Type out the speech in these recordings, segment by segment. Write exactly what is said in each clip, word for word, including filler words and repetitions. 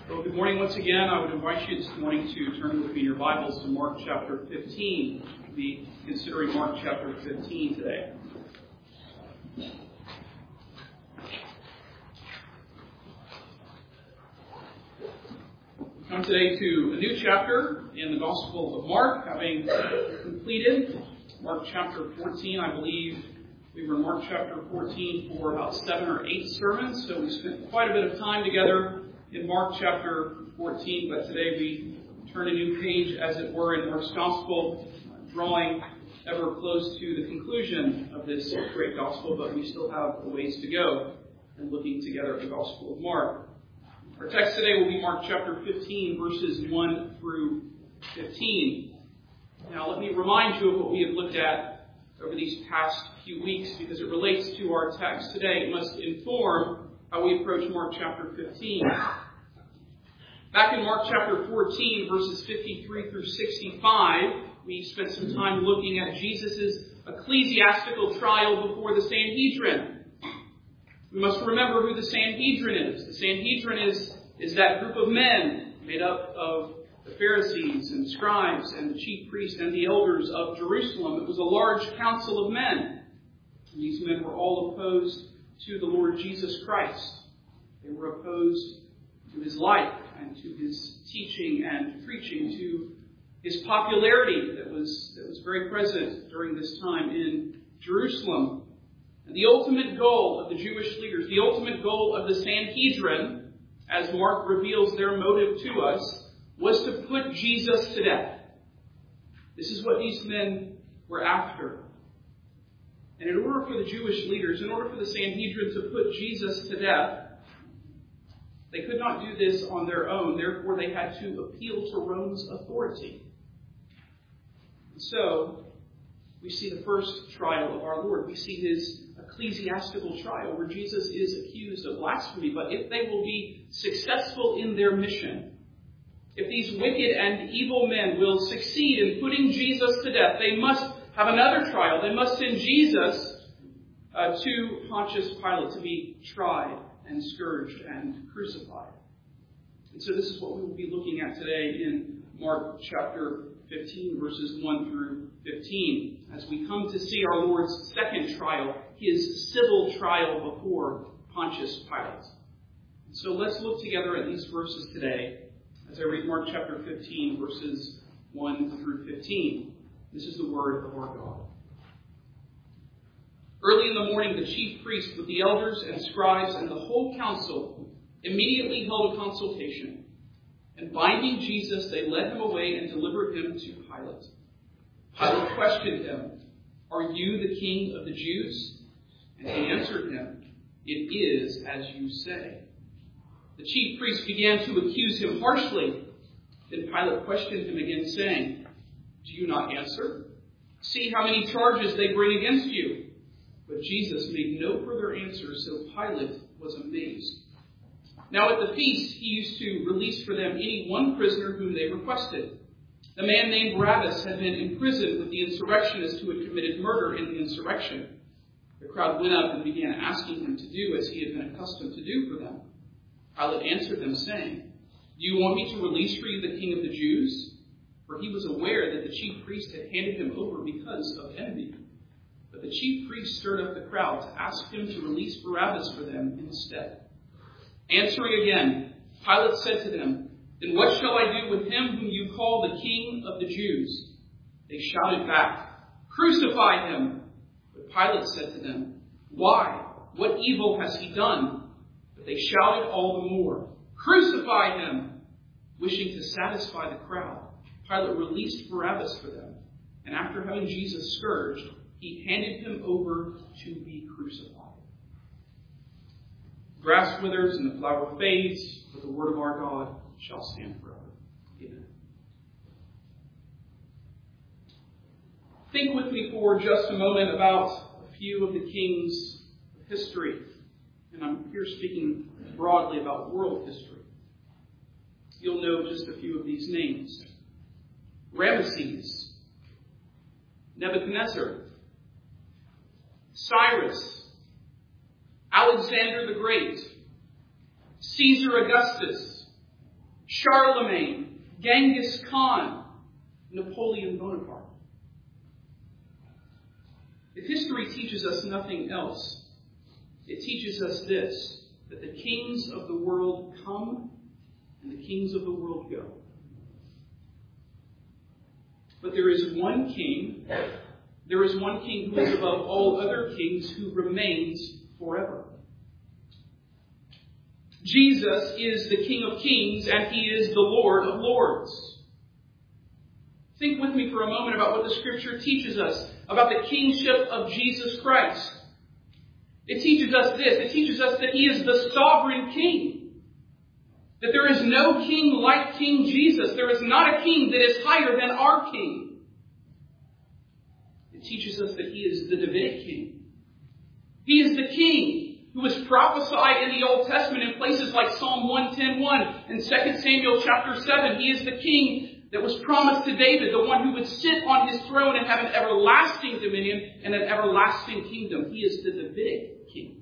Well, good morning once again. I would invite you this morning to turn with me in your Bibles to Mark chapter fifteen. We'll be considering Mark chapter fifteen today. We come today to a new chapter in the Gospel of Mark, having completed Mark chapter fourteen. I believe we were in Mark chapter fourteen for about seven or eight sermons, so we spent quite a bit of time together in Mark chapter fourteen, but today we turn a new page, as it were, in Mark's Gospel, drawing ever close to the conclusion of this great Gospel, but we still have a ways to go in looking together at the Gospel of Mark. Our text today will be Mark chapter fifteen, verses one through fifteen. Now, let me remind you of what we have looked at over these past few weeks, because it relates to our text today. It must inform how we approach Mark chapter fifteen. Back in Mark chapter fourteen, verses fifty-three through sixty-five, we spent some time looking at Jesus' ecclesiastical trial before the Sanhedrin. We must remember who the Sanhedrin is. The Sanhedrin is, is that group of men made up of the Pharisees and scribes and the chief priests and the elders of Jerusalem. It was a large council of men. And these men were all opposed to the Lord Jesus Christ. They were opposed to his life and to his teaching and preaching, to his popularity that was, that was very present during this time in Jerusalem. And the ultimate goal of the Jewish leaders, the ultimate goal of the Sanhedrin, as Mark reveals their motive to us, was to put Jesus to death. This is what these men were after. And in order for the Jewish leaders, in order for the Sanhedrin to put Jesus to death, they could not do this on their own. Therefore, they had to appeal to Rome's authority. And so, we see the first trial of our Lord. We see his ecclesiastical trial, where Jesus is accused of blasphemy. But if they will be successful in their mission, if these wicked and evil men will succeed in putting Jesus to death, they must have another trial. They must send Jesus uh, to Pontius Pilate to be tried and scourged and crucified. And so this is what we will be looking at today in Mark chapter fifteen, verses one through fifteen, as we come to see our Lord's second trial, his civil trial before Pontius Pilate. So let's look together at these verses today as I read Mark chapter fifteen, verses one through fifteen. This is the word of our God. Early in the morning, the chief priests with the elders and scribes and the whole council immediately held a consultation. And binding Jesus, they led him away and delivered him to Pilate. Pilate questioned him, "Are you the king of the Jews?" And he answered him, "It is as you say." The chief priests began to accuse him harshly. Then Pilate questioned him again, saying, "Do you not answer? See how many charges they bring against you." But Jesus made no further answer, so Pilate was amazed. Now at the feast, he used to release for them any one prisoner whom they requested. The man named Barabbas had been imprisoned with the insurrectionists who had committed murder in the insurrection. The crowd went up and began asking him to do as he had been accustomed to do for them. Pilate answered them, saying, "Do you want me to release for you the king of the Jews?" For he was aware that the chief priest had handed him over because of envy. But the chief priest stirred up the crowd to ask him to release Barabbas for them instead. Answering again, Pilate said to them, "Then what shall I do with him whom you call the king of the Jews?" They shouted back, "Crucify him!" But Pilate said to them, "Why? What evil has he done?" But they shouted all the more, "Crucify him!" Wishing to satisfy the crowd, Pilate released Barabbas for them, and after having Jesus scourged, he handed him over to be crucified. The grass withers and the flower fades, but the word of our God shall stand forever. Amen. Think with me for just a moment about a few of the kings of history. And I'm here speaking broadly about world history. You'll know just a few of these names. Ramesses, Nebuchadnezzar, Cyrus, Alexander the Great, Caesar Augustus, Charlemagne, Genghis Khan, Napoleon Bonaparte. If history teaches us nothing else, it teaches us this, that the kings of the world come and the kings of the world go. But there is one king, there is one king who is above all other kings, who remains forever. Jesus is the King of Kings, and he is the Lord of Lords. Think with me for a moment about what the Scripture teaches us about the kingship of Jesus Christ. It teaches us this. It teaches us that he is the sovereign king. That there is no king like King Jesus. There is not a king that is higher than our king. It teaches us that he is the Davidic king. He is the king who was prophesied in the Old Testament in places like Psalm one ten one and Second Samuel chapter seven. He is the king that was promised to David, the one who would sit on his throne and have an everlasting dominion and an everlasting kingdom. He is the Davidic king.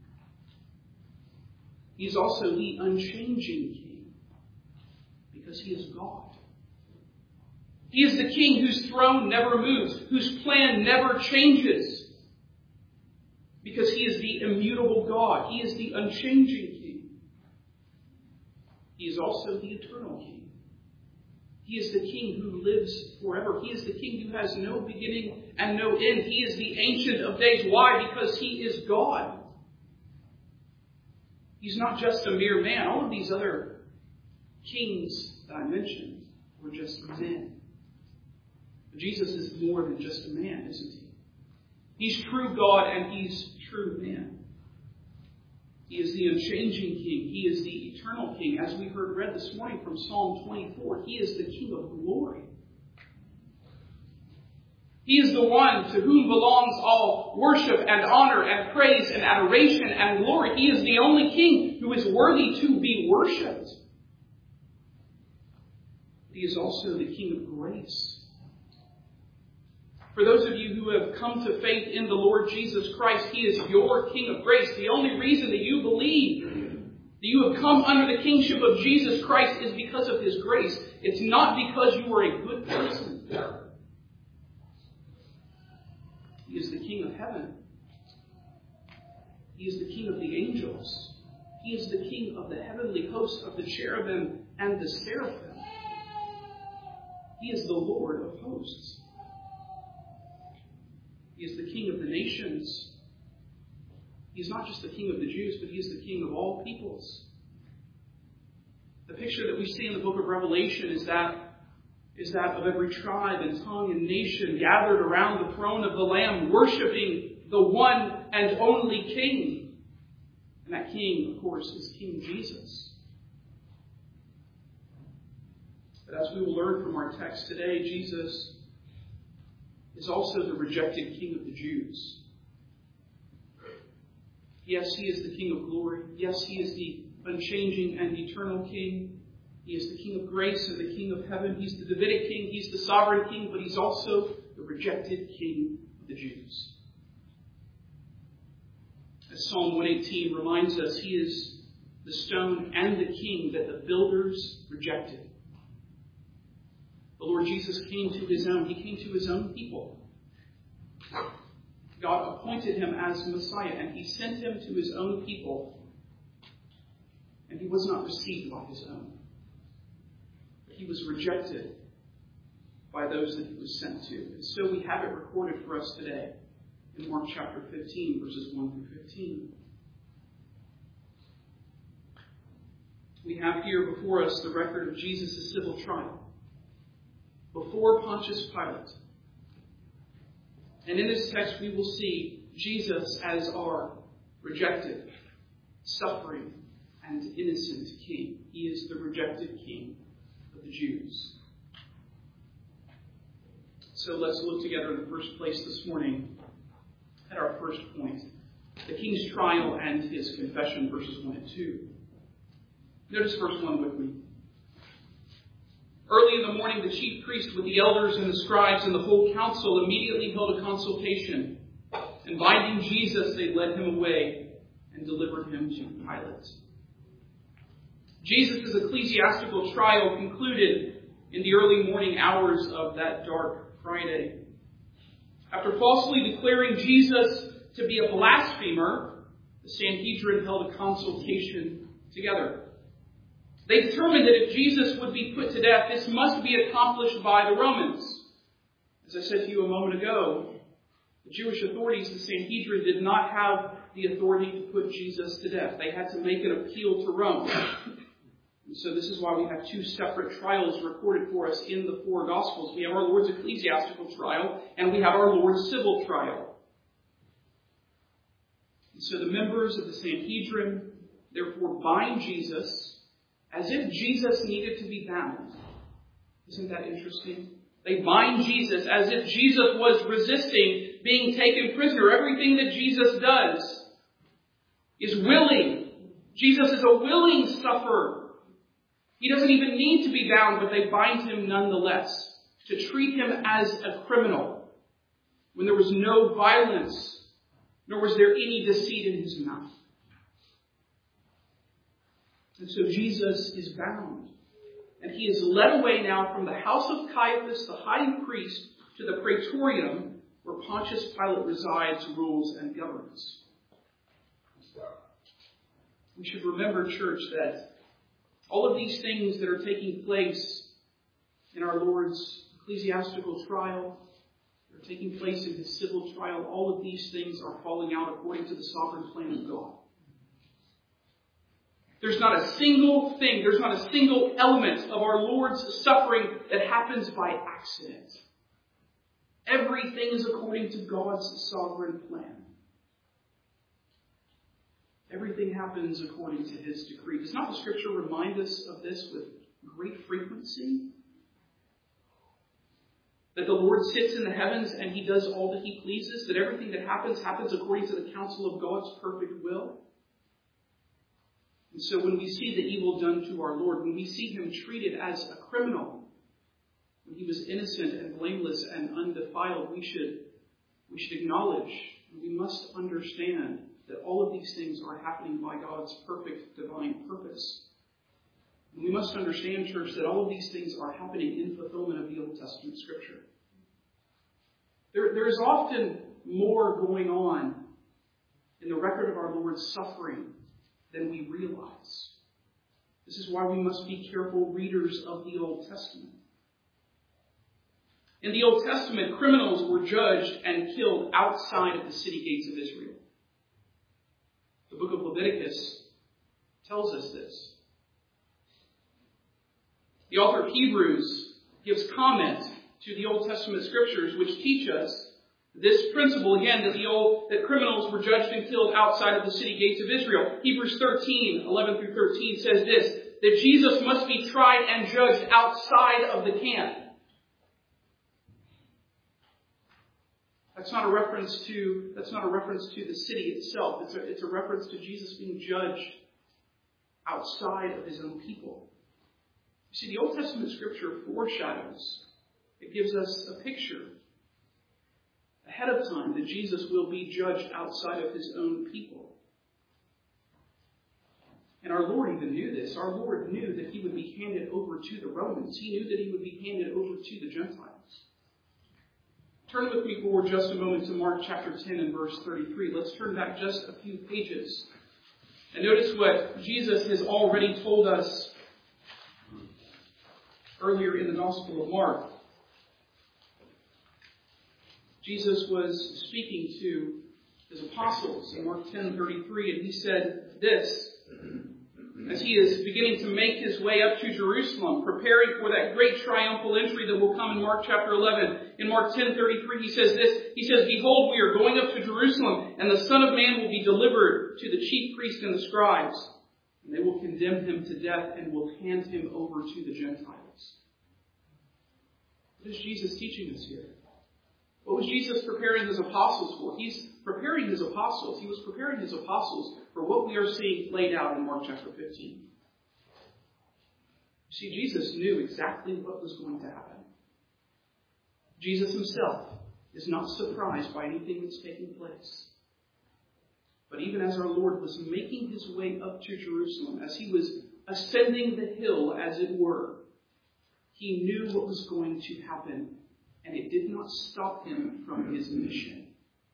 He is also the unchanging king because he is God. He is the king whose throne never moves, whose plan never changes, because he is the immutable God. He is the unchanging king. He is also the eternal king. He is the king who lives forever. He is the king who has no beginning and no end. He is the Ancient of Days. Why? Because he is God. He's not just a mere man. All of these other kings that I mentioned were just men. But Jesus is more than just a man, isn't he? He's true God and he's true man. He is the unchanging king. He is the eternal king. As we heard read this morning from Psalm twenty-four, he is the King of glory. He is the one to whom belongs all worship and honor and praise and adoration and glory. He is the only king who is worthy to be worshipped. He is also the King of grace. For those of you who have come to faith in the Lord Jesus Christ, he is your King of grace. The only reason that you believe that you have come under the kingship of Jesus Christ is because of his grace. It's not because you are a good person. He is the King of heaven. He is the King of the angels. He is the King of the heavenly host of the cherubim and the seraphim. He is the Lord of hosts. He is the King of the nations. He is not just the King of the Jews, but he is the King of all peoples. The picture that we see in the book of Revelation is that, is that of every tribe and tongue and nation gathered around the throne of the Lamb, worshiping the one and only King. And that King, of course, is King Jesus. But as we will learn from our text today, Jesus is also the rejected King of the Jews. Yes, he is the King of glory. Yes, he is the unchanging and eternal King. He is the King of grace and the King of heaven. He's the Davidic King. He's the sovereign King, but he's also the rejected King of the Jews. As Psalm one eighteen reminds us, he is the stone and the king that the builders rejected. The Lord Jesus came to his own. He came to his own people. God appointed him as Messiah, and he sent him to his own people. And he was not received by his own. But he was rejected by those that he was sent to. And so we have it recorded for us today in Mark chapter fifteen, verses one through fifteen. We have here before us the record of Jesus' civil trial before Pontius Pilate. And in this text we will see Jesus as our rejected, suffering, and innocent king. He is the rejected king of the Jews. So let's look together in the first place this morning at our first point, the king's trial and his confession, verses one and two. Notice verse one with me. Early in the morning, the chief priest with the elders and the scribes and the whole council immediately held a consultation. And binding Jesus, they led him away and delivered him to Pilate. Jesus' ecclesiastical trial concluded in the early morning hours of that dark Friday. After falsely declaring Jesus to be a blasphemer, the Sanhedrin held a consultation together. They determined that if Jesus would be put to death, this must be accomplished by the Romans. As I said to you a moment ago, the Jewish authorities, the Sanhedrin, did not have the authority to put Jesus to death. They had to make an appeal to Rome. And so this is why we have two separate trials recorded for us in the four Gospels. We have our Lord's ecclesiastical trial, and we have our Lord's civil trial. And so the members of the Sanhedrin therefore bind Jesus as if Jesus needed to be bound. Isn't that interesting? They bind Jesus as if Jesus was resisting being taken prisoner. Everything that Jesus does is willing. Jesus is a willing sufferer. He doesn't even need to be bound, but they bind him nonetheless to treat him as a criminal when there was no violence, nor was there any deceit in his mouth. And so Jesus is bound. And he is led away now from the house of Caiaphas, the high priest, to the praetorium where Pontius Pilate resides, rules, and governs. We should remember, church, that all of these things that are taking place in our Lord's ecclesiastical trial, that are taking place in his civil trial, all of these things are falling out according to the sovereign plan of God. There's not a single thing, there's not a single element of our Lord's suffering that happens by accident. Everything is according to God's sovereign plan. Everything happens according to his decree. Does not the Scripture remind us of this with great frequency? That the Lord sits in the heavens and he does all that he pleases? That everything that happens, happens according to the counsel of God's perfect will? And so when we see the evil done to our Lord, when we see him treated as a criminal, when he was innocent and blameless and undefiled, we should, we should acknowledge, and we must understand that all of these things are happening by God's perfect divine purpose. And we must understand, church, that all of these things are happening in fulfillment of the Old Testament Scripture. There, there is often more going on in the record of our Lord's suffering than we realize. This is why we must be careful readers of the Old Testament. In the Old Testament, criminals were judged and killed outside of the city gates of Israel. The book of Leviticus tells us this. The author of Hebrews gives comment to the Old Testament scriptures which teach us this principle, again, that the old that criminals were judged and killed outside of the city gates of Israel. Hebrews thirteen, eleven through thirteen says this, that Jesus must be tried and judged outside of the camp. That's not a reference to, that's not a reference to the city itself. It's a, it's a reference to Jesus being judged outside of his own people. You see, the Old Testament scripture foreshadows, it gives us a picture ahead of time that Jesus will be judged outside of his own people. And our Lord even knew this. Our Lord knew that he would be handed over to the Romans. He knew that he would be handed over to the Gentiles. Turn with me forward just a moment to Mark chapter ten and verse thirty-three. Let's turn back just a few pages. And notice what Jesus has already told us earlier in the Gospel of Mark. Jesus was speaking to his apostles in Mark ten thirty-three, and he said this, as he is beginning to make his way up to Jerusalem, preparing for that great triumphal entry that will come in Mark chapter eleven. In Mark ten thirty-three, he says this, he says, "Behold, we are going up to Jerusalem, and the Son of Man will be delivered to the chief priests and the scribes, and they will condemn him to death and will hand him over to the Gentiles." What is Jesus teaching us here? What was Jesus preparing his apostles for? He's preparing his apostles. He was preparing his apostles for what we are seeing played out in Mark chapter fifteen. You see, Jesus knew exactly what was going to happen. Jesus himself is not surprised by anything that's taking place. But even as our Lord was making his way up to Jerusalem, as he was ascending the hill, as it were, he knew what was going to happen, and it did not stop him from his mission.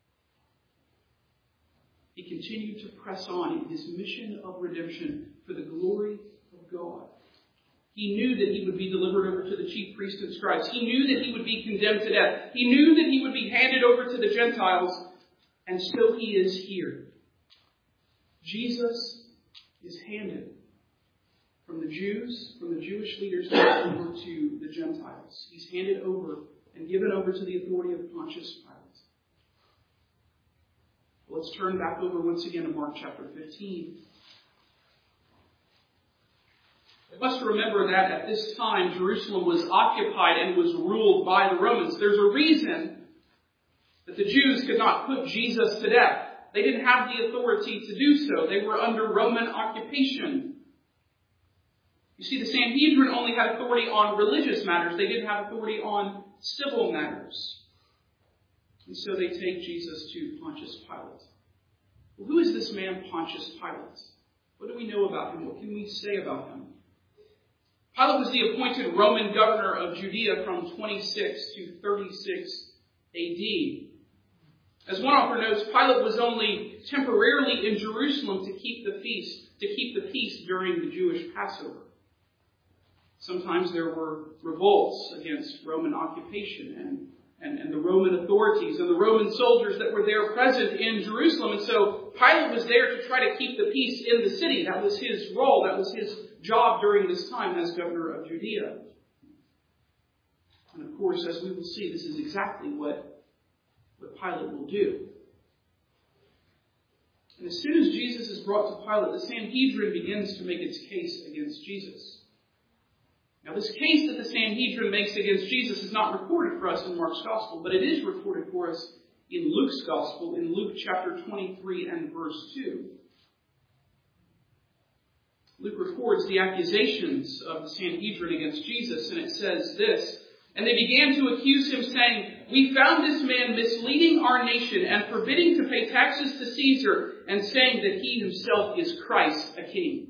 He continued to press on in his mission of redemption for the glory of God. He knew that he would be delivered over to the chief priests and scribes. He knew that he would be condemned to death. He knew that he would be handed over to the Gentiles, and so he is here. Jesus is handed from the Jews, from the Jewish leaders, over to the Gentiles. He's handed over and given over to the authority of Pontius Pilate. Let's turn back over once again to Mark chapter fifteen. We must remember that at this time, Jerusalem was occupied and was ruled by the Romans. There's a reason that the Jews could not put Jesus to death. They didn't have the authority to do so. They were under Roman occupation. You see, the Sanhedrin only had authority on religious matters. They didn't have authority on civil matters. And so they take Jesus to Pontius Pilate. Well, who is this man, Pontius Pilate? What do we know about him? What can we say about him? Pilate was the appointed Roman governor of Judea from twenty-six to thirty-six A D. As one author notes, Pilate was only temporarily in Jerusalem to keep the feast, to keep the peace during the Jewish Passover. Sometimes there were revolts against Roman occupation and, and, and the Roman authorities and the Roman soldiers that were there present in Jerusalem. And so Pilate was there to try to keep the peace in the city. That was his role. That was his job during this time as governor of Judea. And of course, as we will see, this is exactly what, what Pilate will do. And as soon as Jesus is brought to Pilate, the Sanhedrin begins to make its case against Jesus. Now, this case that the Sanhedrin makes against Jesus is not recorded for us in Mark's Gospel, but it is recorded for us in Luke's Gospel, in Luke chapter twenty-three and verse two. Luke records the accusations of the Sanhedrin against Jesus, and it says this, "And they began to accuse him, saying, 'We found this man misleading our nation and forbidding to pay taxes to Caesar, and saying that he himself is Christ, a king.'"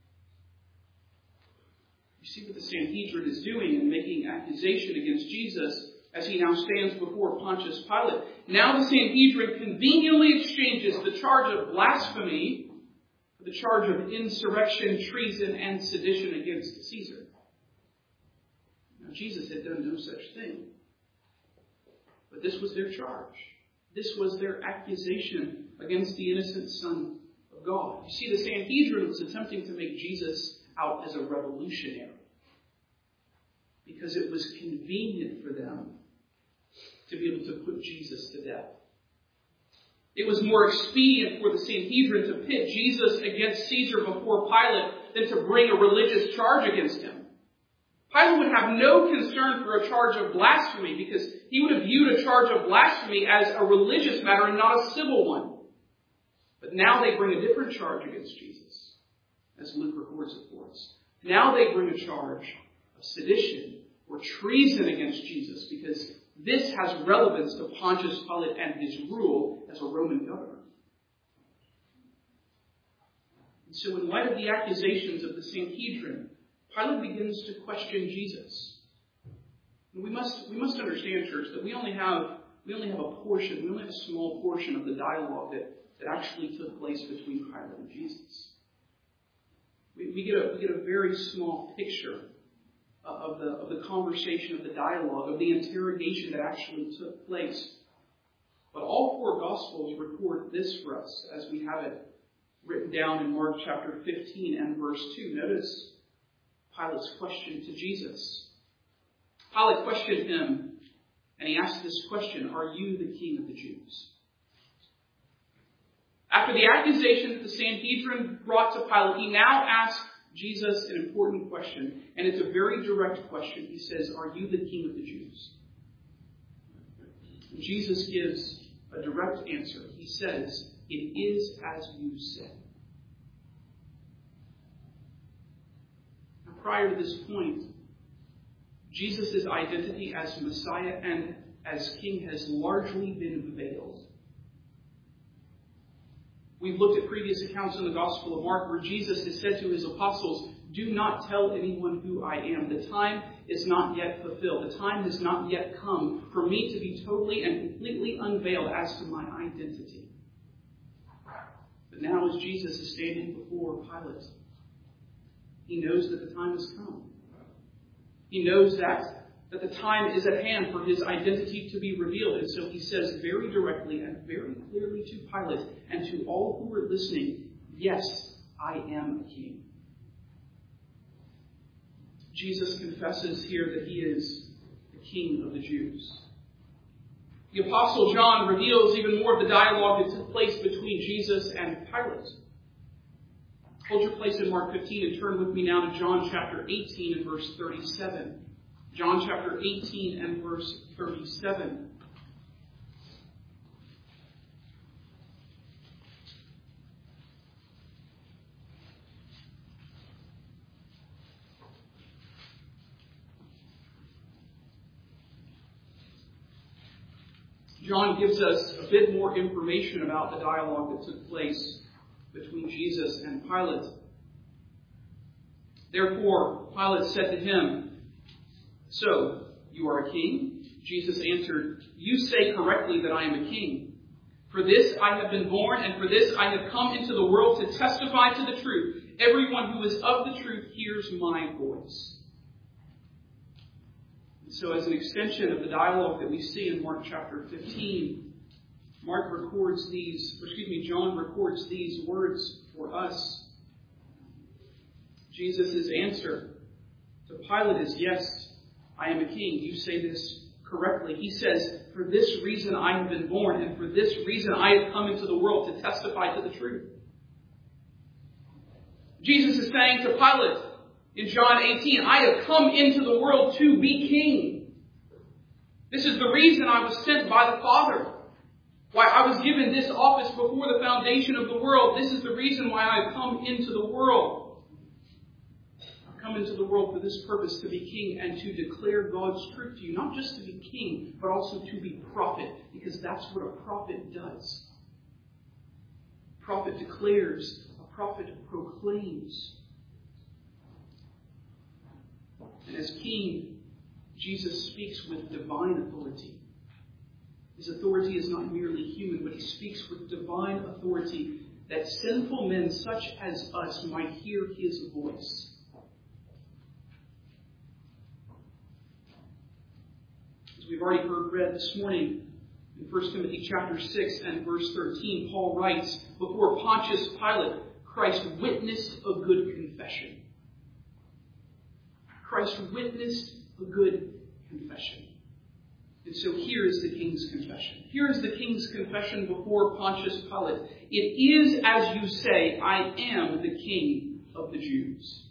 You see what the Sanhedrin is doing in making accusation against Jesus as he now stands before Pontius Pilate. Now the Sanhedrin conveniently exchanges the charge of blasphemy for the charge of insurrection, treason, and sedition against Caesar. Now Jesus had done no such thing. But this was their charge. This was their accusation against the innocent Son of God. You see, the Sanhedrin was attempting to make Jesus out as a revolutionary because it was convenient for them to be able to put Jesus to death. It was more expedient for the Sanhedrin to pit Jesus against Caesar before Pilate than to bring a religious charge against him. Pilate would have no concern for a charge of blasphemy because he would have viewed a charge of blasphemy as a religious matter and not a civil one. But now they bring a different charge against Jesus, as Luke records it for us. Now they bring a charge of sedition or treason against Jesus because this has relevance to Pontius Pilate and his rule as a Roman governor. And so in light of the accusations of the Sanhedrin, Pilate begins to question Jesus. And we must we must understand, church, that we only have we only have a portion, we only have a small portion of the dialogue that, that actually took place between Pilate and Jesus. We, we get a we get a very small picture of the of the conversation, of the dialogue, of the interrogation that actually took place. But all four Gospels record this for us, as we have it written down in Mark chapter fifteen and verse two. Notice Pilate's question to Jesus. Pilate questioned him, and he asked this question, "Are you the king of the Jews?" After the accusation that the Sanhedrin brought to Pilate, he now asks Jesus an important question, and it's a very direct question. He says, "Are you the king of the Jews?" And Jesus gives a direct answer. He says, "It is as you say." Now, prior to this point, Jesus' identity as Messiah and as King has largely been veiled. We've looked at previous accounts in the Gospel of Mark where Jesus has said to his apostles, "Do not tell anyone who I am. The time is not yet fulfilled. The time has not yet come for me to be totally and completely unveiled as to my identity." But now as Jesus is standing before Pilate, he knows that the time has come. He knows that that the time is at hand for his identity to be revealed. And so he says very directly and very clearly to Pilate and to all who are listening, "Yes, I am a king." Jesus confesses here that he is the King of the Jews. The Apostle John reveals even more of the dialogue that took place between Jesus and Pilate. Hold your place in Mark fifteen and turn with me now to John chapter eighteen and verse thirty-seven. John chapter eighteen and verse thirty-seven. John gives us a bit more information about the dialogue that took place between Jesus and Pilate. Therefore, Pilate said to him, "So, you are a king?" Jesus answered, "You say correctly that I am a king. For this I have been born, and for this I have come into the world to testify to the truth. Everyone who is of the truth hears my voice." And so as an extension of the dialogue that we see in Mark chapter fifteen, Mark records these, or excuse me, John records these words for us. Jesus' answer to Pilate is, "Yes, I am a king. You say this correctly." He says, "For this reason I have been born, and for this reason I have come into the world to testify to the truth." Jesus is saying to Pilate in John eighteen, "I have come into the world to be king. This is the reason I was sent by the Father. Why I was given this office before the foundation of the world. This is the reason why I have come into the world. Come into the world for this purpose, to be king and to declare God's truth to you. Not just to be king, but also to be prophet, because that's what a prophet does. A prophet declares, a prophet proclaims. And as king, Jesus speaks with divine authority. His authority is not merely human, but he speaks with divine authority that sinful men such as us might hear his voice. As we've already heard read this morning in First Timothy chapter six and verse thirteen, Paul writes, "Before Pontius Pilate, Christ witnessed a good confession." Christ witnessed a good confession. And so here is the king's confession. Here is the king's confession before Pontius Pilate. "It is as you say, I am the king of the Jews."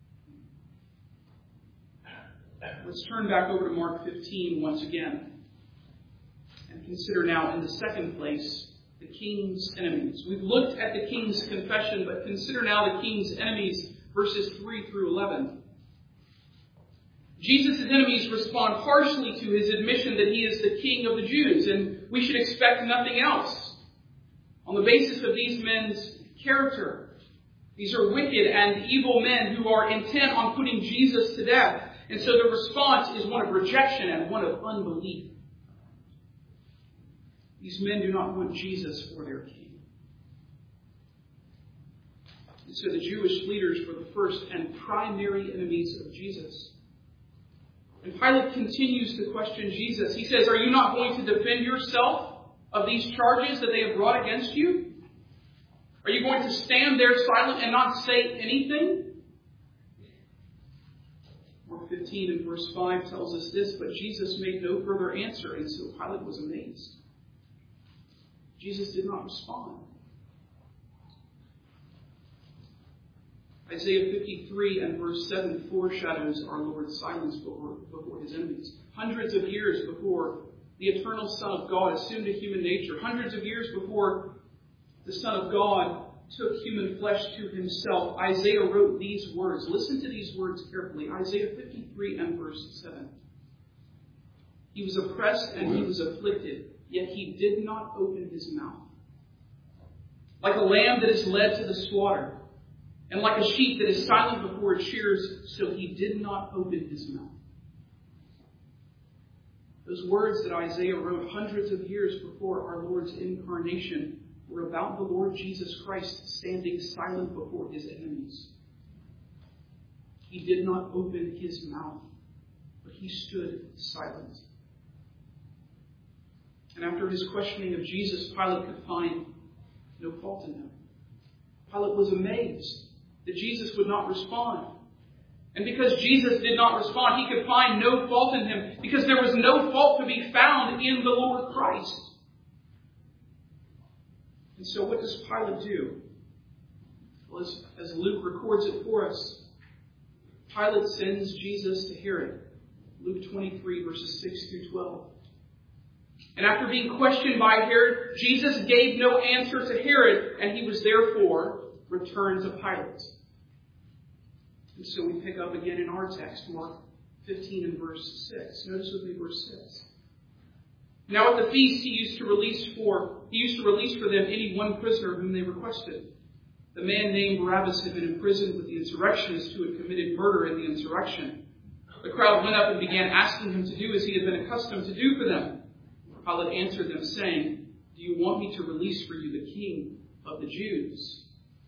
Let's turn back over to Mark fifteen once again and consider now in the second place the king's enemies. We've looked at the king's confession, but consider now the king's enemies, verses three through eleven. Jesus' enemies respond harshly to his admission that he is the king of the Jews, and we should expect nothing else. On the basis of these men's character, these are wicked and evil men who are intent on putting Jesus to death. And so the response is one of rejection and one of unbelief. These men do not want Jesus for their king. And so the Jewish leaders were the first and primary enemies of Jesus. And Pilate continues to question Jesus. He says, "Are you not going to defend yourself of these charges that they have brought against you? Are you going to stand there silent and not say anything?" Mark fifteen and verse five tells us this, "But Jesus made no further answer, and so Pilate was amazed." Jesus did not respond. Isaiah fifty-three and verse seven foreshadows our Lord's silence before, before his enemies. Hundreds of years before the eternal Son of God assumed a human nature, hundreds of years before the Son of God took human flesh to himself, Isaiah wrote these words. Listen to these words carefully. Isaiah fifty-three and verse seven. "He was oppressed and he was afflicted, yet he did not open his mouth. Like a lamb that is led to the slaughter, and like a sheep that is silent before its shearers, so he did not open his mouth. Those words that Isaiah wrote hundreds of years before our Lord's incarnation were about the Lord Jesus Christ standing silent before his enemies. He did not open his mouth, but he stood silent. And after his questioning of Jesus, Pilate could find no fault in him. Pilate was amazed that Jesus would not respond. And because Jesus did not respond, he could find no fault in him, because there was no fault to be found in the Lord Christ. And so what does Pilate do? Well, as, as Luke records it for us, Pilate sends Jesus to Herod. Luke twenty-three, verses six through twelve. And after being questioned by Herod, Jesus gave no answer to Herod, and he was therefore returned to Pilate. And so we pick up again in our text, Mark fifteen and verse six. Notice with me verse six. Now at the feast he used to release for he used to release for them any one prisoner whom they requested. The man named Barabbas had been imprisoned with the insurrectionists who had committed murder in the insurrection. The crowd went up and began asking him to do as he had been accustomed to do for them. Pilate answered them, saying, "Do you want me to release for you the king of the Jews?"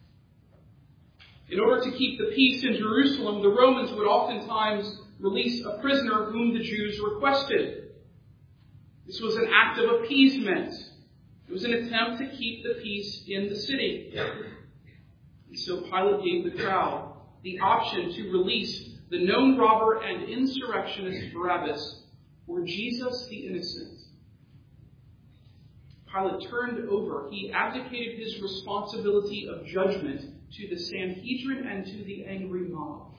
In order to keep the peace in Jerusalem, the Romans would oftentimes release a prisoner whom the Jews requested. This was an act of appeasement. It was an attempt to keep the peace in the city. And so Pilate gave the crowd the option to release the known robber and insurrectionist Barabbas or Jesus the innocent. Pilate turned over. He abdicated his responsibility of judgment to the Sanhedrin and to the angry mob.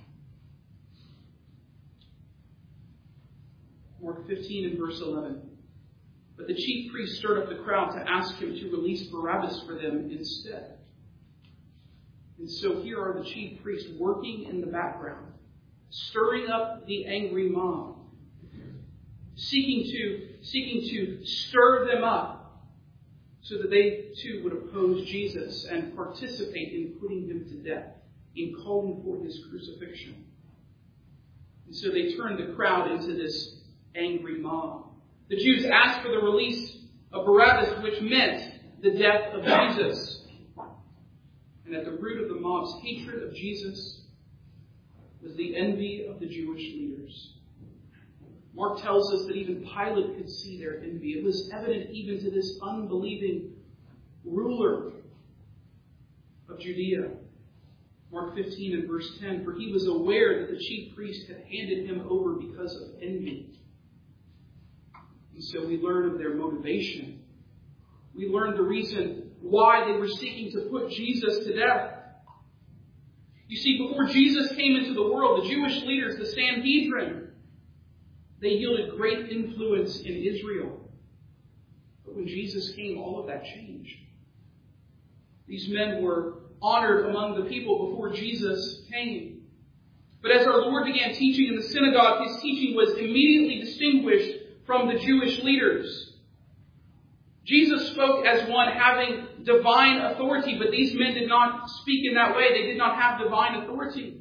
Mark fifteen and verse eleven. But the chief priest stirred up the crowd to ask him to release Barabbas for them instead. And so here are the chief priests working in the background, stirring up the angry mob, seeking to, seeking to stir them up so that they too would oppose Jesus and participate in putting him to death, in calling for his crucifixion. And so they turned the crowd into this angry mob. The Jews asked for the release of Barabbas, which meant the death of Jesus. And at the root of the mob's hatred of Jesus was the envy of the Jewish leaders. Mark tells us that even Pilate could see their envy. It was evident even to this unbelieving ruler of Judea. Mark fifteen and verse ten, for he was aware that the chief priest had handed him over because of envy. And so we learn of their motivation. We learn the reason why they were seeking to put Jesus to death. You see, before Jesus came into the world, the Jewish leaders, the Sanhedrin, they yielded great influence in Israel. But when Jesus came, all of that changed. These men were honored among the people before Jesus came. But as our Lord began teaching in the synagogue, his teaching was immediately distinguished from the Jewish leaders. Jesus spoke as one having divine authority, but these men did not speak in that way. They did not have divine authority.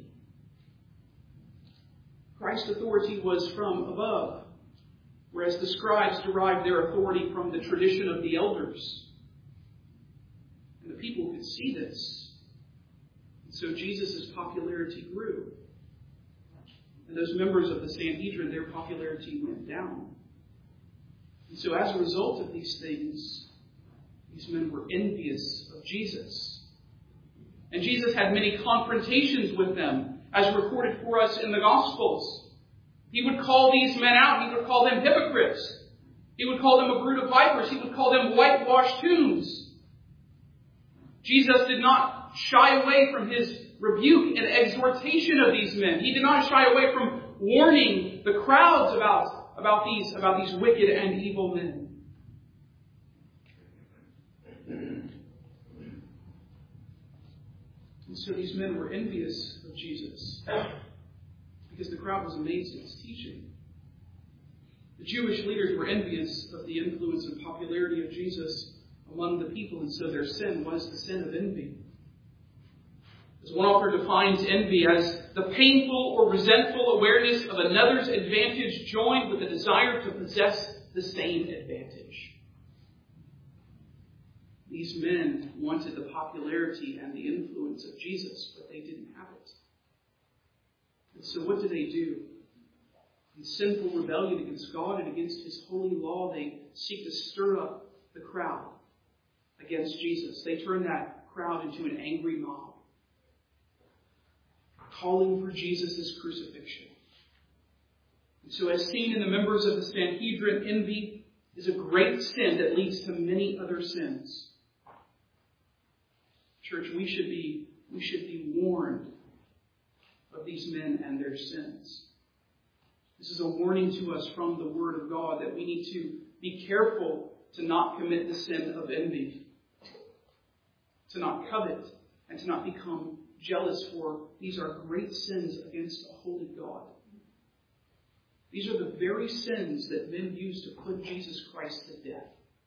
Christ's authority was from above, whereas the scribes derived their authority from the tradition of the elders. And the people could see this. And so Jesus' popularity grew. And those members of the Sanhedrin, their popularity went down. And so as a result of these things, these men were envious of Jesus. And Jesus had many confrontations with them, as recorded for us in the Gospels. He would call these men out. He would call them hypocrites. He would call them a brood of vipers. He would call them whitewashed tombs. Jesus did not shy away from his rebuke and exhortation of these men. He did not shy away from warning the crowds about, about, these, about these wicked and evil men. And so these men were envious of Jesus because the crowd was amazed at his teaching. The Jewish leaders were envious of the influence and popularity of Jesus among the people. And so their sin was the sin of envy. As one author defines envy as the painful or resentful awareness of another's advantage joined with a desire to possess the same advantage. These men wanted the popularity and the influence of Jesus, but they didn't have it. And so what do they do? In sinful rebellion against God and against His holy law, they seek to stir up the crowd against Jesus. They turn that crowd into an angry mob, calling for Jesus' crucifixion. And so as seen in the members of the Sanhedrin, envy is a great sin that leads to many other sins. Church, we should be, we should be warned of these men and their sins. This is a warning to us from the Word of God that we need to be careful to not commit the sin of envy, to not covet, and to not become jealous, for these are great sins against a holy God. These are the very sins that men use to put Jesus Christ to death.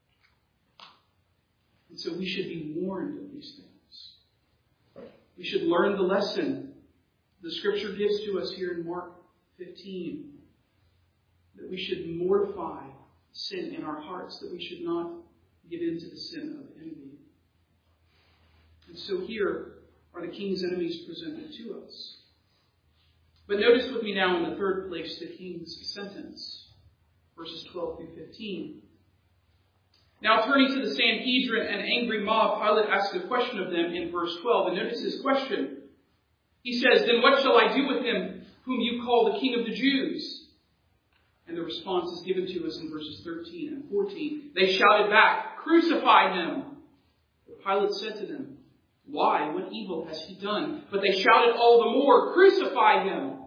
And so we should be warned of these things. We should learn the lesson the Scripture gives to us here in Mark fifteen, that we should mortify sin in our hearts, that we should not give in to the sin of envy. And so here are the king's enemies presented to us. But notice with me now in the third place the king's sentence, verses twelve through fifteen. Now turning to the Sanhedrin and angry mob, Pilate asks a question of them in verse twelve. And notice his question. He says, "Then what shall I do with him whom you call the King of the Jews?" And the response is given to us in verses thirteen and fourteen. They shouted back, "Crucify him!" But Pilate said to them, "Why? What evil has he done?" But they shouted all the more, "Crucify him!"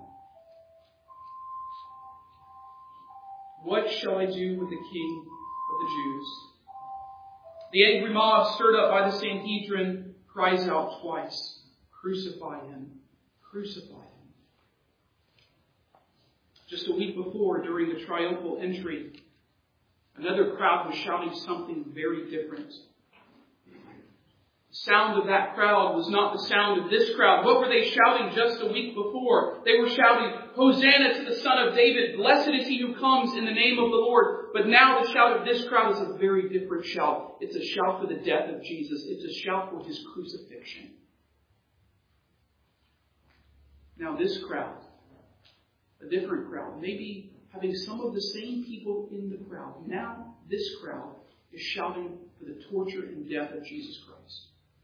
What shall I do with the King of the Jews? The angry mob, stirred up by the Sanhedrin, cries out twice, "Crucify him! Crucify him!" Just a week before, during the triumphal entry, another crowd was shouting something very different. The sound of that crowd was not the sound of this crowd. What were they shouting just a week before? They were shouting, "Hosanna to the Son of David! Blessed is he who comes in the name of the Lord!" But now the shout of this crowd is a very different shout. It's a shout for the death of Jesus. It's a shout for his crucifixion. Now this crowd, a different crowd, maybe having some of the same people in the crowd, now this crowd is shouting for the torture and death of Jesus Christ.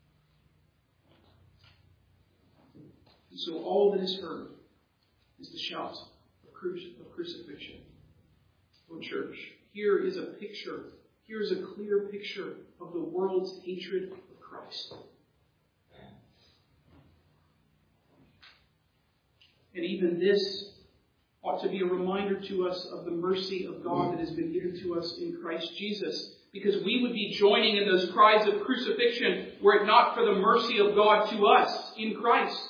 And so all that is heard is the shout of, cru- of crucifixion. Oh, church, here is a picture, here is a clear picture of the world's hatred of Christ. And even this ought to be a reminder to us of the mercy of God that has been given to us in Christ Jesus. Because we would be joining in those cries of crucifixion were it not for the mercy of God to us in Christ.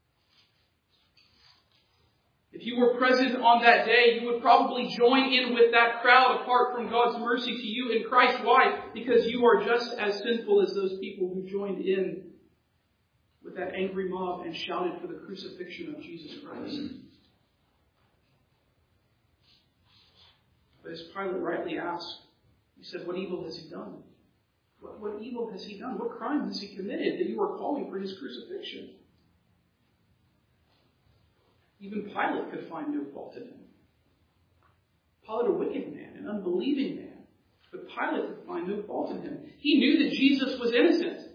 If you were present on that day, you would probably join in with that crowd apart from God's mercy to you in Christ. Why? Because you are just as sinful as those people who joined in with that angry mob and shouted for the crucifixion of Jesus Christ. But as Pilate rightly asked, he said, "What evil has he done? What, what evil has he done? What crime has he committed that you are calling for his crucifixion?" Even Pilate could find no fault in him. Pilate, a wicked man, an unbelieving man. But Pilate could find no fault in him. He knew that Jesus was innocent.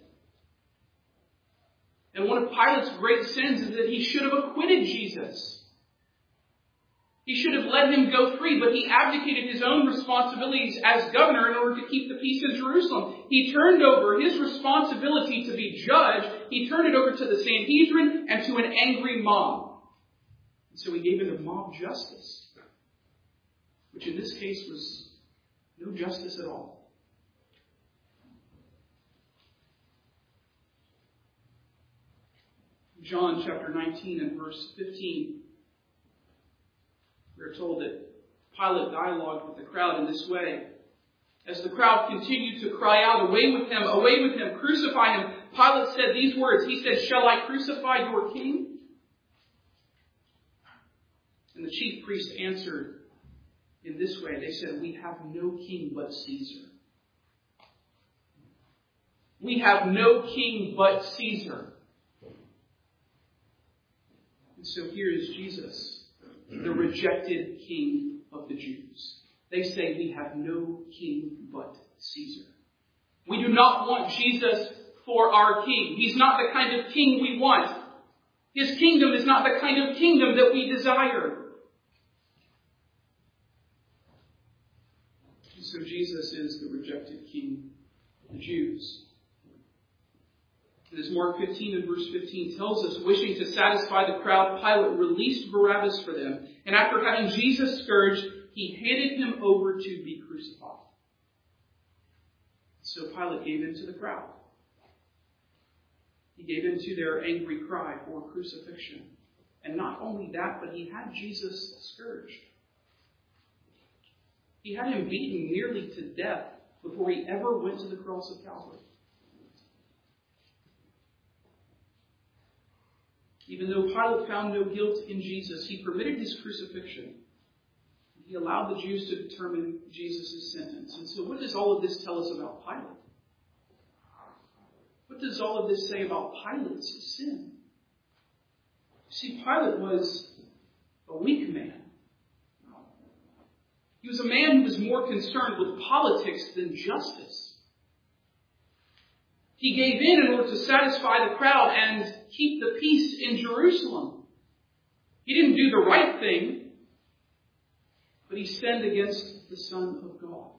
And one of Pilate's great sins is that he should have acquitted Jesus. He should have let him go free, but he abdicated his own responsibilities as governor in order to keep the peace in Jerusalem. He turned over his responsibility to be judge. He turned it over to the Sanhedrin and to an angry mob. So he gave it a mob justice, which in this case was no justice at all. John chapter nineteen and verse fifteen, we are told that Pilate dialogued with the crowd in this way. As the crowd continued to cry out, "Away with him, away with him, crucify him," Pilate said these words. He said, "Shall I crucify your king?" And the chief priests answered in this way. They said, "We have no king but Caesar." We have no king but Caesar. And so here is Jesus, the rejected king of the Jews. They say, "We have no king but Caesar." We do not want Jesus for our king. He's not the kind of king we want. His kingdom is not the kind of kingdom that we desire. And so Jesus is the rejected king of the Jews. And as Mark fifteen and verse fifteen tells us, wishing to satisfy the crowd, Pilate released Barabbas for them. And after having Jesus scourged, he handed him over to be crucified. So Pilate gave in to the crowd. He gave in to their angry cry for crucifixion. And not only that, but he had Jesus scourged. He had him beaten nearly to death before he ever went to the cross of Calvary. Even though Pilate found no guilt in Jesus, he permitted his crucifixion. He allowed the Jews to determine Jesus' sentence. And so what does all of this tell us about Pilate? What does all of this say about Pilate's sin? You see, Pilate was a weak man. He was a man who was more concerned with politics than justice. He gave in in order to satisfy the crowd and keep the peace in Jerusalem. He didn't do the right thing, but he sinned against the Son of God.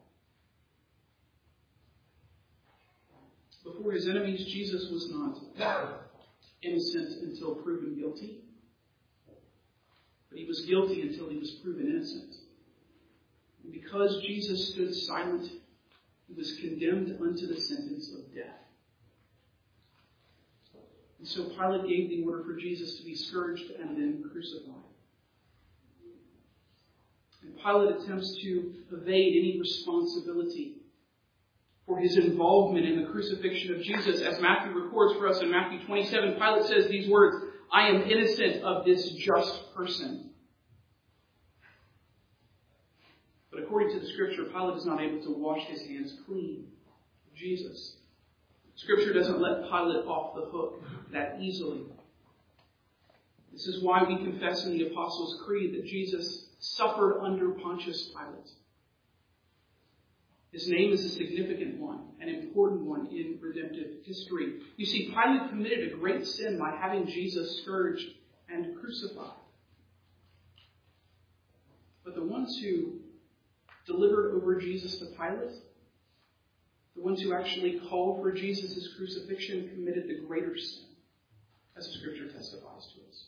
Before his enemies, Jesus was not innocent until proven guilty. But he was guilty until he was proven innocent. And because Jesus stood silent, he was condemned unto the sentence of death. And so Pilate gave the order for Jesus to be scourged and then crucified. And Pilate attempts to evade any responsibility for his involvement in the crucifixion of Jesus. As Matthew records for us in Matthew twenty-seven, Pilate says these words, "I am innocent of this just person." But according to the Scripture, Pilate is not able to wash his hands clean of Jesus. Scripture doesn't let Pilate off the hook that easily. This is why we confess in the Apostles' Creed that Jesus suffered under Pontius Pilate. His name is a significant one, an important one in redemptive history. You see, Pilate committed a great sin by having Jesus scourged and crucified. But the ones who delivered over Jesus to Pilate, the ones who actually called for Jesus' crucifixion, committed the greater sin, as the Scripture testifies to us.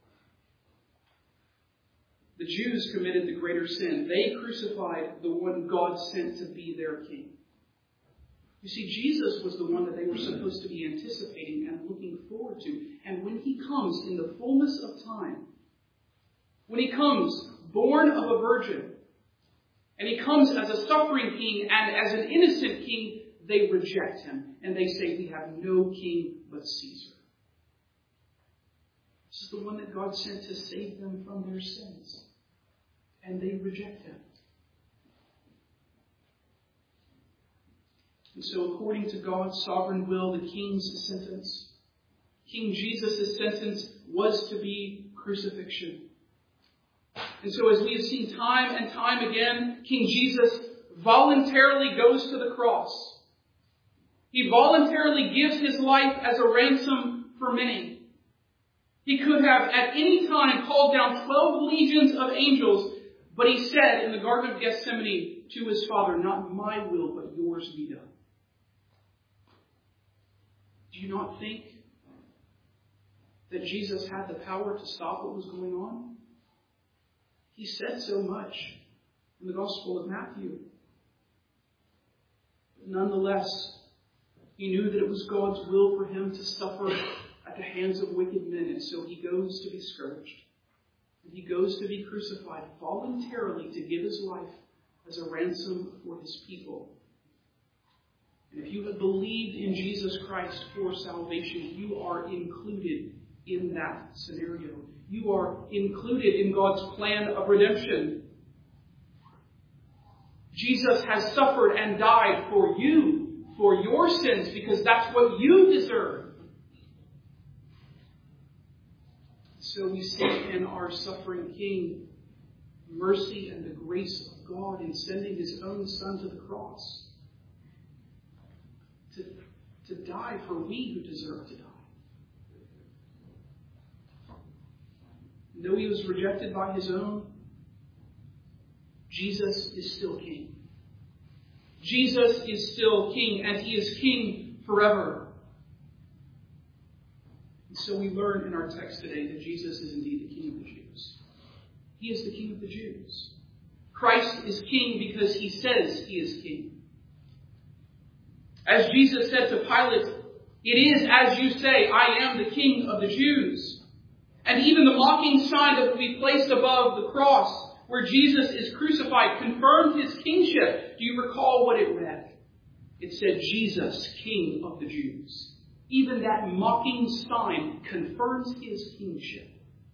The Jews committed the greater sin. They crucified the one God sent to be their king. You see, Jesus was the one that they were supposed to be anticipating and looking forward to. And when he comes in the fullness of time, when he comes born of a virgin, and he comes as a suffering king and as an innocent king, they reject him. And they say, "We have no king but Caesar." This is the one that God sent to save them from their sins. And they reject him. And so according to God's sovereign will, the king's sentence, King Jesus' sentence was to be crucifixion. And so as we have seen time and time again, King Jesus voluntarily goes to the cross. He voluntarily gives his life as a ransom for many. He could have at any time called down twelve legions of angels, but he said in the Garden of Gethsemane to his Father, "Not my will, but yours be done." Do you not think that Jesus had the power to stop what was going on? He said so much in the Gospel of Matthew. But nonetheless, he knew that it was God's will for him to suffer at the hands of wicked men, and so he goes to be scourged. And he goes to be crucified voluntarily to give his life as a ransom for his people. And if you have believed in Jesus Christ for salvation, you are included in that scenario. You are included in God's plan of redemption. Jesus has suffered and died for you, for your sins, because that's what you deserve. So we see in our suffering King mercy and the grace of God in sending his own Son to the cross to, to die for we who deserve to die. Though he was rejected by his own, Jesus is still King. Jesus is still King, and he is King forever. And so we learn in our text today that Jesus is indeed the King of the Jews. He is the King of the Jews. Christ is King because he says he is King. As Jesus said to Pilate, "It is as you say, I am the King of the Jews." And even the mocking sign that will be placed above the cross where Jesus is crucified confirmed his kingship. Do you recall what it read? It said, "Jesus, King of the Jews." Even that mocking sign confirms his kingship.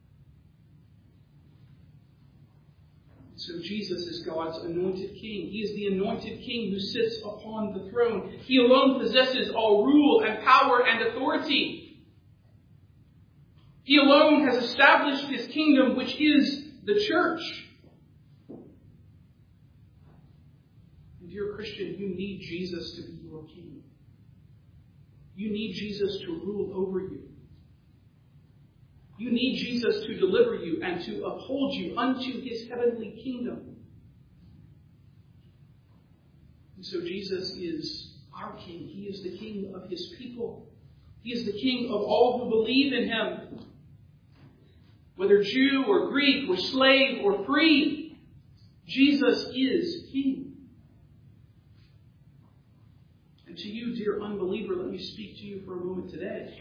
So Jesus is God's anointed king. He is the anointed king who sits upon the throne. He alone possesses all rule and power and authority. He alone has established his kingdom, which is the church. And dear Christian, you need Jesus to be your king. You need Jesus to rule over you. You need Jesus to deliver you and to uphold you unto his heavenly kingdom. And so Jesus is our king. He is the king of his people. He is the king of all who believe in him. Whether Jew or Greek or slave or free, Jesus is king. And to you, dear unbeliever, let me speak to you for a moment today.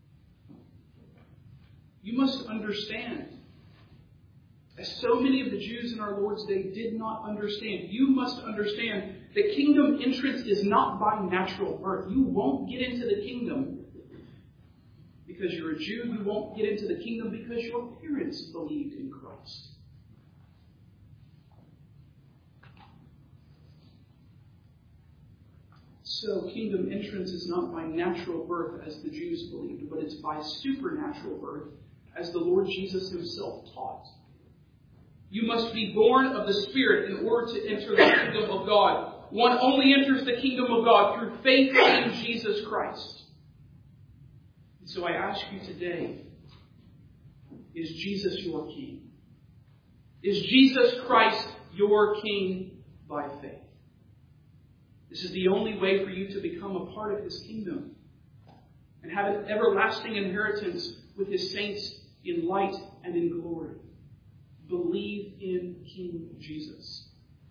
You must understand, as so many of the Jews in our Lord's day did not understand, you must understand that kingdom entrance is not by natural birth. You won't get into the kingdom because you're a Jew. You won't get into the kingdom because your parents believed in Christ. So kingdom entrance is not by natural birth as the Jews believed, but it's by supernatural birth as the Lord Jesus himself taught. You must be born of the Spirit in order to enter the kingdom of God. One only enters the kingdom of God through faith in Jesus Christ. And so I ask you today, is Jesus your king? Is Jesus Christ your king by faith? This is the only way for you to become a part of his kingdom and have an everlasting inheritance with his saints in light and in glory. Believe in King Jesus.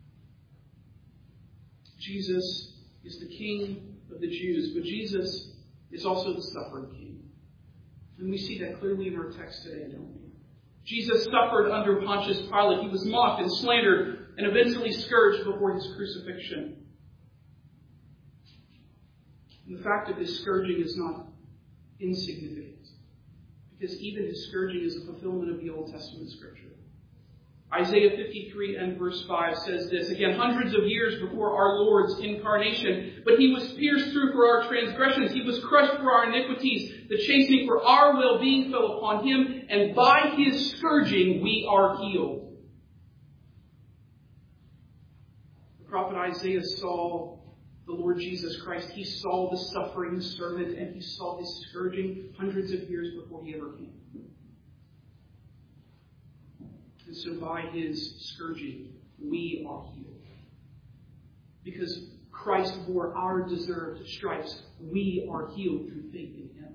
Jesus is the King of the Jews, but Jesus is also the suffering King. And we see that clearly in our text today, don't we? Jesus suffered under Pontius Pilate. He was mocked and slandered and eventually scourged before his crucifixion. And the fact of his scourging is not insignificant, because even his scourging is a fulfillment of the Old Testament scripture. Isaiah fifty-three and verse five says this, again, hundreds of years before our Lord's incarnation, "But he was pierced through for our transgressions, he was crushed for our iniquities, the chastening for our well-being fell upon him, and by his scourging we are healed." The prophet Isaiah saw the Lord Jesus Christ. He saw the suffering servant, and he saw his scourging hundreds of years before he ever came. And so by his scourging, we are healed. Because Christ bore our deserved stripes, we are healed through faith in him.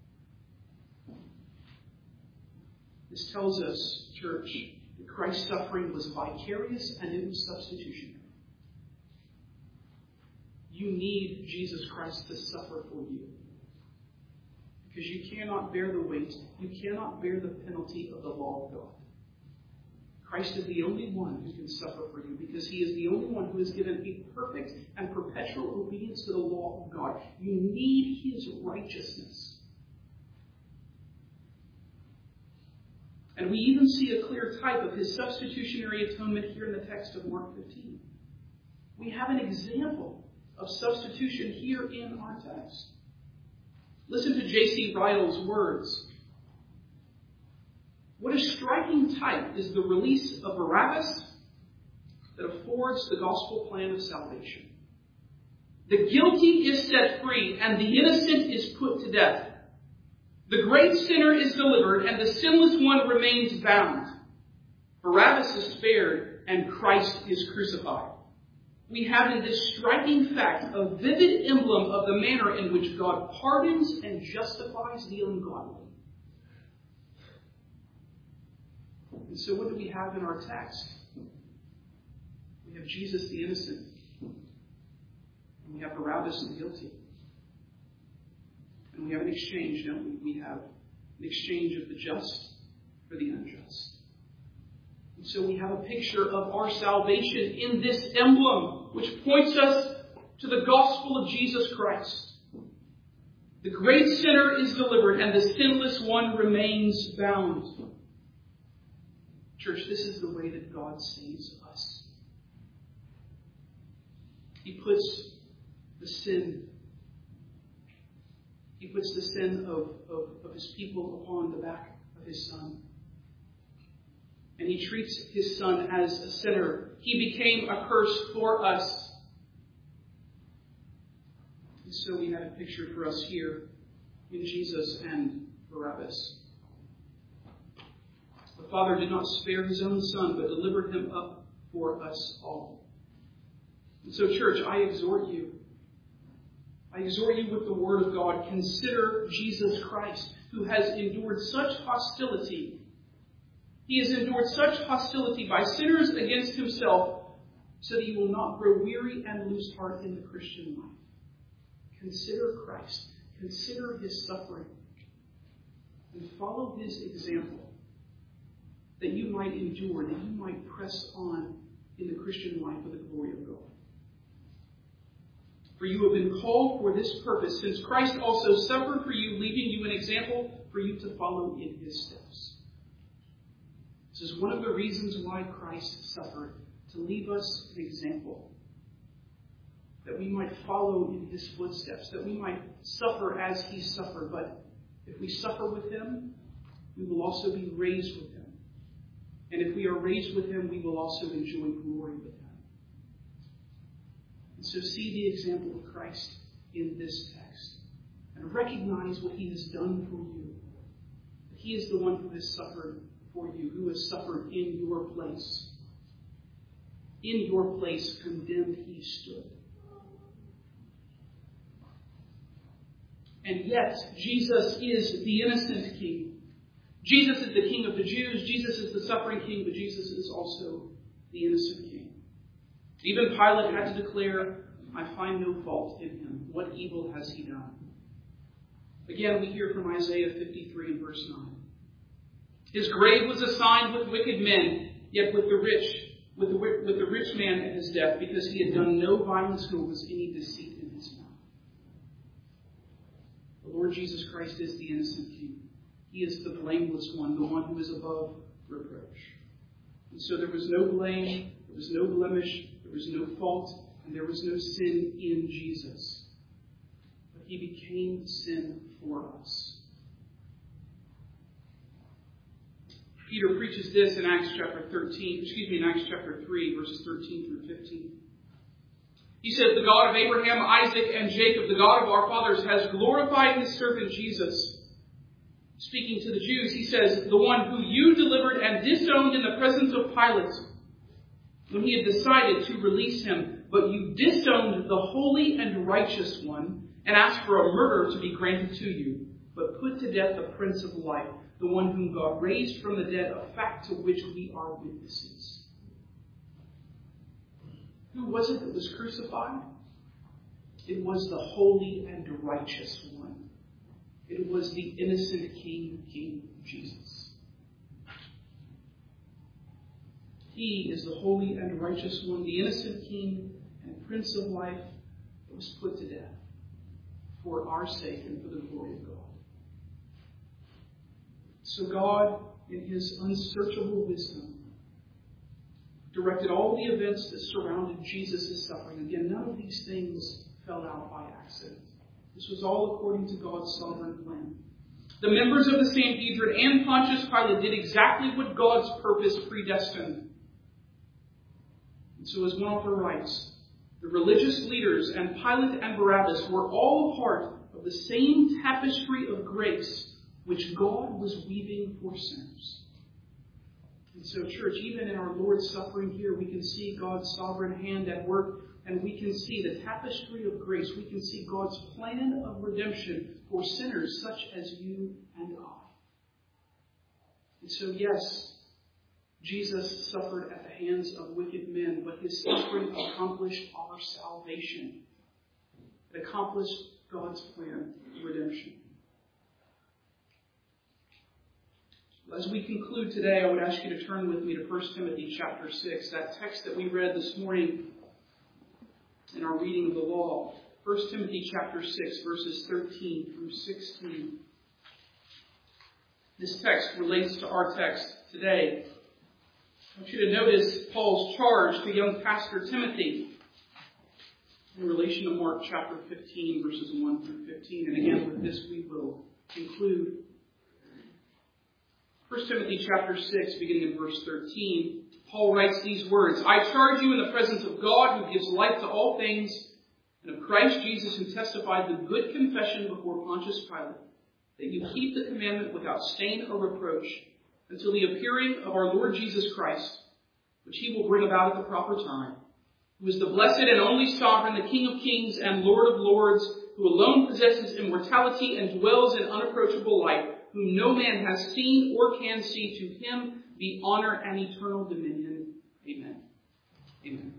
This tells us, church, that Christ's suffering was vicarious and it was substitutionary. You need Jesus Christ to suffer for you. Because you cannot bear the weight, you cannot bear the penalty of the law of God. Christ is the only one who can suffer for you, because he is the only one who has given a perfect and perpetual obedience to the law of God. You need his righteousness. And we even see a clear type of his substitutionary atonement here in the text of Mark fifteen. We have an example of substitution here in our text. Listen to J C Ryle's words. What a striking type is the release of Barabbas that affords the gospel plan of salvation. The guilty is set free and the innocent is put to death. The great sinner is delivered and the sinless one remains bound. Barabbas is spared and Christ is crucified. We have in this striking fact a vivid emblem of the manner in which God pardons and justifies the ungodly. And so what do we have in our text? We have Jesus the innocent. And we have Barabbas the guilty. And we have an exchange, don't we? We have an exchange of the just for the unjust. And so we have a picture of our salvation in this emblem, which points us to the gospel of Jesus Christ. The great sinner is delivered and the sinless one remains bound. Church, this is the way that God saves us. He puts the sin, He puts the sin of, of, of his people upon the back of his Son. And he treats his Son as a sinner. He became a curse for us. And so we have a picture for us here in Jesus and Barabbas. The Father did not spare his own Son, but delivered him up for us all. And so, church, I exhort you. I exhort you with the word of God. Consider Jesus Christ, who has endured such hostility. He has endured such hostility by sinners against himself, so that you will not grow weary and lose heart in the Christian life. Consider Christ. Consider his suffering. And follow his example, that you might endure, that you might press on in the Christian life for the glory of God. For you have been called for this purpose, since Christ also suffered for you, leaving you an example for you to follow in his steps. This is one of the reasons why Christ suffered, to leave us an example, that we might follow in his footsteps, that we might suffer as he suffered. But if we suffer with him, we will also be raised with him. And if we are raised with him, we will also enjoy glory with him. And so see the example of Christ in this text, and recognize what he has done for you. He is the one who has suffered for you, who has suffered in your place. In your place, condemned he stood. And yet, Jesus is the innocent king. Jesus is the king of the Jews. Jesus is the suffering king, but Jesus is also the innocent king. Even Pilate had to declare, I find no fault in him. What evil has he done? Again, we hear from Isaiah fifty-three and verse nine. His grave was assigned with wicked men, yet with the rich, with the, with the rich man at his death, because he had done no violence, nor was any deceit in his mouth. The Lord Jesus Christ is the innocent king. He is the blameless one, the one who is above reproach. And so there was no blame, there was no blemish, there was no fault, and there was no sin in Jesus. But he became sin for us. Peter preaches this in Acts chapter thirteen, excuse me, in Acts chapter three, verses thirteen through fifteen. He says, the God of Abraham, Isaac, and Jacob, the God of our fathers, has glorified his servant Jesus. Speaking to the Jews, he says, the one who you delivered and disowned in the presence of Pilate, when he had decided to release him, but you disowned the holy and righteous one, and asked for a murder to be granted to you, but put to death the Prince of Life, the one whom God raised from the dead, a fact to which we are witnesses. Who was it that was crucified? It was the holy and righteous one. It was the innocent King, King Jesus. He is the holy and righteous one, the innocent King and Prince of life that was put to death for our sake and for the glory of God. So God, in his unsearchable wisdom, directed all the events that surrounded Jesus' suffering. Again, none of these things fell out by accident. This was all according to God's sovereign plan. The members of the Sanhedrin and Pontius Pilate did exactly what God's purpose predestined. And so as one author writes, the religious leaders and Pilate and Barabbas were all a part of the same tapestry of grace which God was weaving for sinners. And so, church, even in our Lord's suffering here, we can see God's sovereign hand at work, and we can see the tapestry of grace. We can see God's plan of redemption for sinners such as you and I. And so, yes, Jesus suffered at the hands of wicked men, but his suffering accomplished our salvation. It accomplished God's plan of redemption. As we conclude today, I would ask you to turn with me to First Timothy chapter six, that text that we read this morning in our reading of the law. First Timothy chapter six, verses thirteen through sixteen. This text relates to our text today. I want you to notice Paul's charge to young pastor Timothy in relation to Mark chapter fifteen, verses one through fifteen. And again, with this we will conclude. First Timothy chapter six, beginning in verse thirteen, Paul writes these words, I charge you in the presence of God, who gives life to all things, and of Christ Jesus, who testified the good confession before Pontius Pilate, that you keep the commandment without stain or reproach until the appearing of our Lord Jesus Christ, which he will bring about at the proper time, who is the blessed and only sovereign, the King of kings and Lord of lords, who alone possesses immortality and dwells in unapproachable light, whom no man has seen or can see. To him be honor and eternal dominion. Amen. Amen.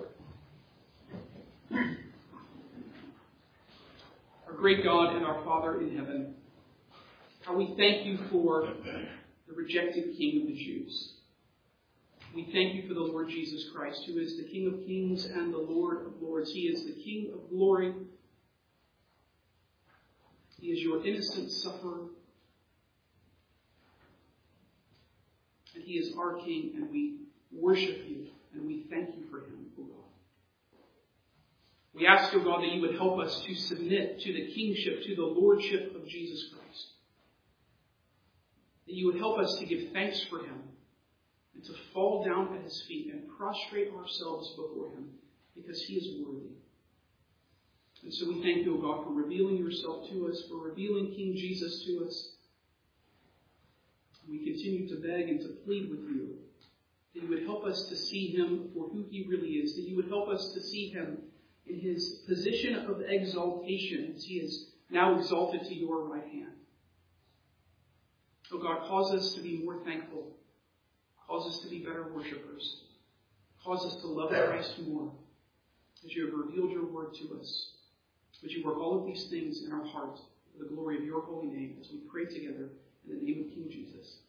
Our great God and our Father in heaven, how we thank you for the rejected King of the Jews. We thank you for the Lord Jesus Christ, who is the King of kings and the Lord of lords. He is the King of glory. He is your innocent sufferer. And he is our King, and we worship you, and we thank you for him, O God. We ask, O God, that you would help us to submit to the kingship, to the lordship of Jesus Christ. That you would help us to give thanks for him, and to fall down at his feet and prostrate ourselves before him, because he is worthy. And so we thank you, O God, for revealing yourself to us, for revealing King Jesus to us. We continue to beg and to plead with you that you would help us to see him for who he really is, that you would help us to see him in his position of exaltation as he is now exalted to your right hand. Oh God, cause us to be more thankful. Cause us to be better worshipers. Cause us to love Christ more as you have revealed your word to us. Would you work all of these things in our heart for the glory of your holy name as we pray together in the name of King Jesus.